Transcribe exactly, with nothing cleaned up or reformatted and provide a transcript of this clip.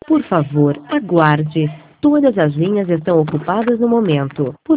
Por favor, aguarde. Todas as linhas estão ocupadas no momento. Por